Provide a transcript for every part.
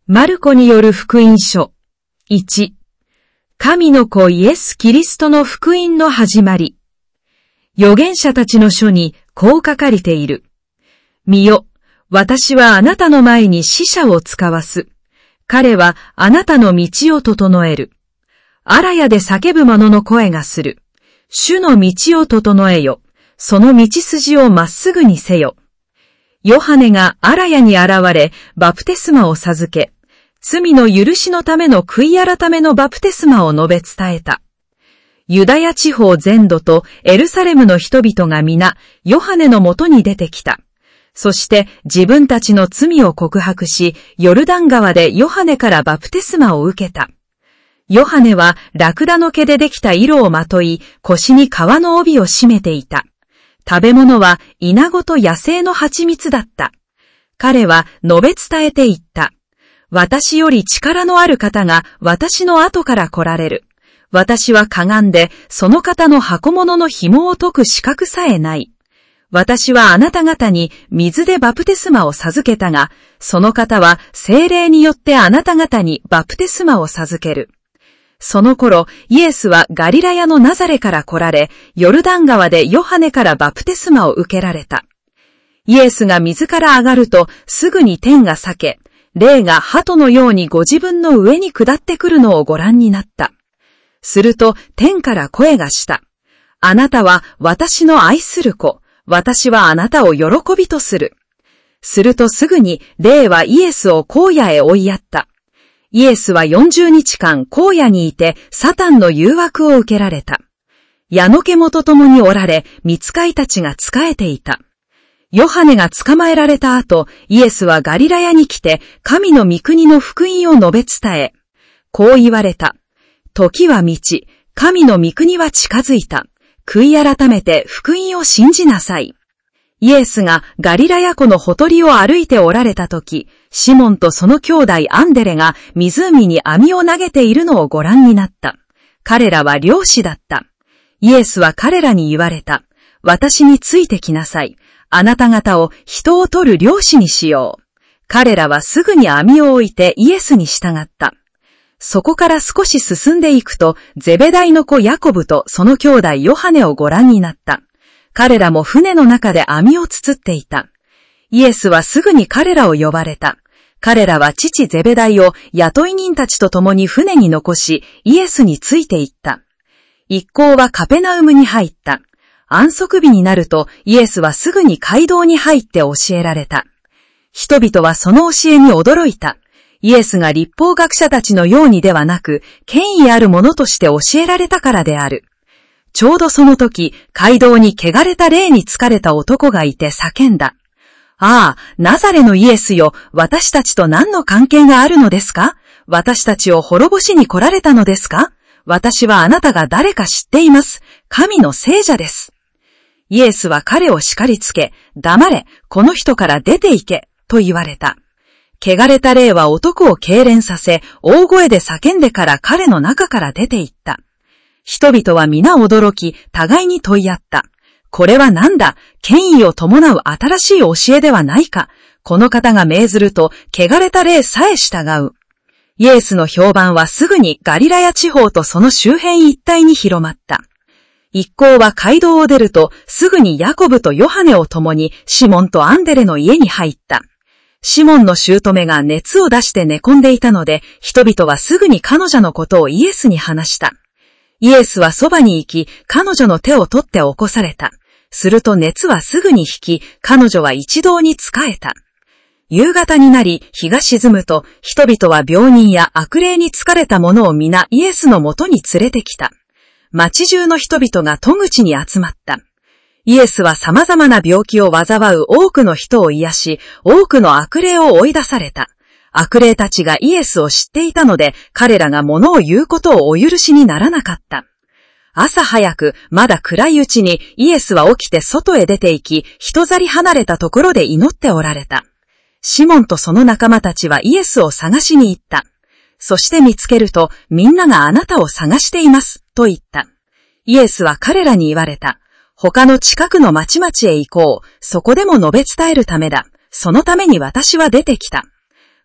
マルコによる福音書。1、神の子イエス・キリストの福音の始まり。預言者たちの書にこう書かれている。見よ、私はあなたの前に使者を使わす。彼はあなたの道を整える。荒野で叫ぶ者の声がする。主の道を整えよ。その道筋をまっすぐにせよ。ヨハネが荒野に現れ、バプテスマを授け、罪の許しのための悔い改めのバプテスマを述べ伝えた。ユダヤ地方全土とエルサレムの人々が皆、ヨハネのもとに出てきた。そして自分たちの罪を告白し、ヨルダン川でヨハネからバプテスマを受けた。ヨハネはラクダの毛でできた色をまとい、腰に革の帯を締めていた。食べ物はイナゴと野生の蜂蜜だった。彼は述べ伝えていった。私より力のある方が私の後から来られる。私はかがんでその方の箱物の紐を解く資格さえない。私はあなた方に水でバプテスマを授けたが、その方は聖霊によってあなた方にバプテスマを授ける。その頃、イエスはガリラヤのナザレから来られ、ヨルダン川でヨハネからバプテスマを受けられた。イエスが水から上がると、すぐに天が裂け、霊が鳩のようにご自分の上に下ってくるのをご覧になった。すると、天から声がした。あなたは私の愛する子、私はあなたを喜びとする。するとすぐに、霊はイエスを荒野へ追いやった。イエスは40日間荒野にいてサタンの誘惑を受けられた。矢の獣と共におられ、御使いたちが仕えていた。ヨハネが捕まえられた後、イエスはガリラヤに来て神の御国の福音を述べ伝え、こう言われた。時は満ち、神の御国は近づいた。悔い改めて福音を信じなさい。イエスがガリラヤ湖のほとりを歩いておられたとき、シモンとその兄弟アンデレが湖に網を投げているのをご覧になった。彼らは漁師だった。イエスは彼らに言われた。私についてきなさい。あなた方を人を取る漁師にしよう。彼らはすぐに網を置いてイエスに従った。そこから少し進んでいくと、ゼベダイの子ヤコブとその兄弟ヨハネをご覧になった。彼らも船の中で網をつつっていた。イエスはすぐに彼らを呼ばれた。彼らは父ゼベダイを雇い人たちと共に船に残し、イエスについて行った。一行はカペナウムに入った。安息日になると、イエスはすぐに街道に入って教えられた。人々はその教えに驚いた。イエスが律法学者たちのようにではなく、権威あるものとして教えられたからである。ちょうどその時、街道に汚れた霊に疲れた男がいて叫んだ。ああ、ナザレのイエスよ、私たちと何の関係があるのですか？私たちを滅ぼしに来られたのですか？私はあなたが誰か知っています。神の聖者です。イエスは彼を叱りつけ、黙れ、この人から出て行け、と言われた。汚れた霊は男を痙攣させ、大声で叫んでから彼の中から出て行った。人々は皆驚き、互いに問い合った。これは何だ？権威を伴う新しい教えではないか。この方が命ずると、汚れた霊さえ従う。イエスの評判はすぐにガリラヤ地方とその周辺一帯に広まった。一行は街道を出ると、すぐにヤコブとヨハネを共にシモンとアンデレの家に入った。シモンの姑が熱を出して寝込んでいたので、人々はすぐに彼女のことをイエスに話した。イエスはそばに行き、彼女の手を取って起こされた。すると熱はすぐに引き、彼女は一同に仕えた。夕方になり、日が沈むと、人々は病人や悪霊に疲れた者を皆イエスのもとに連れてきた。町中の人々が戸口に集まった。イエスは様々な病気を患う多くの人を癒し、多くの悪霊を追い出された。悪霊たちがイエスを知っていたので、彼らが物を言うことをお許しにならなかった。朝早く、まだ暗いうちにイエスは起きて外へ出て行き、人去り離れたところで祈っておられた。シモンとその仲間たちはイエスを探しに行った。そして見つけると、みんながあなたを探しています、と言った。イエスは彼らに言われた。他の近くの町々へ行こう。そこでも述べ伝えるためだ。そのために私は出てきた。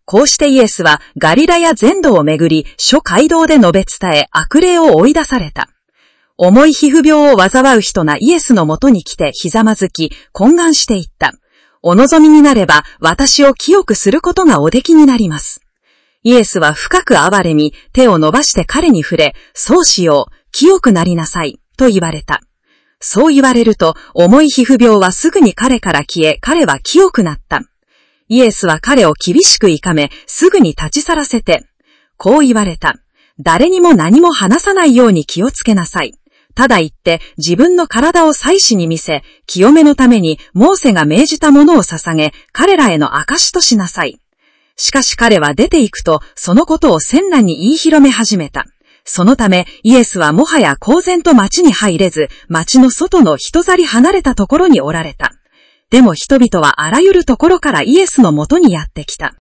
こうしてイエスはガリラヤ全土をめぐり、諸街道で述べ伝え、悪霊を追い出された。重い皮膚病を患う人がイエスのもとに来てひざまずき、懇願していった。お望みになれば、私を清くすることがおできになります。イエスは深く哀れみ、手を伸ばして彼に触れ、そうしよう、清くなりなさい、と言われた。そう言われると、重い皮膚病はすぐに彼から消え、彼は清くなった。イエスは彼を厳しくいかめ、すぐに立ち去らせて、こう言われた。誰にも何も話さないように気をつけなさい。ただ言って自分の体を祭司に見せ、清めのためにモーセが命じたものを捧げ、彼らへの証としなさい。しかし彼は出て行くと、そのことを千覧に言い広め始めた。そのため、イエスはもはや公然と町に入れず、町の外の人去り離れたところにおられた。でも人々はあらゆるところからイエスのもとにやってきた。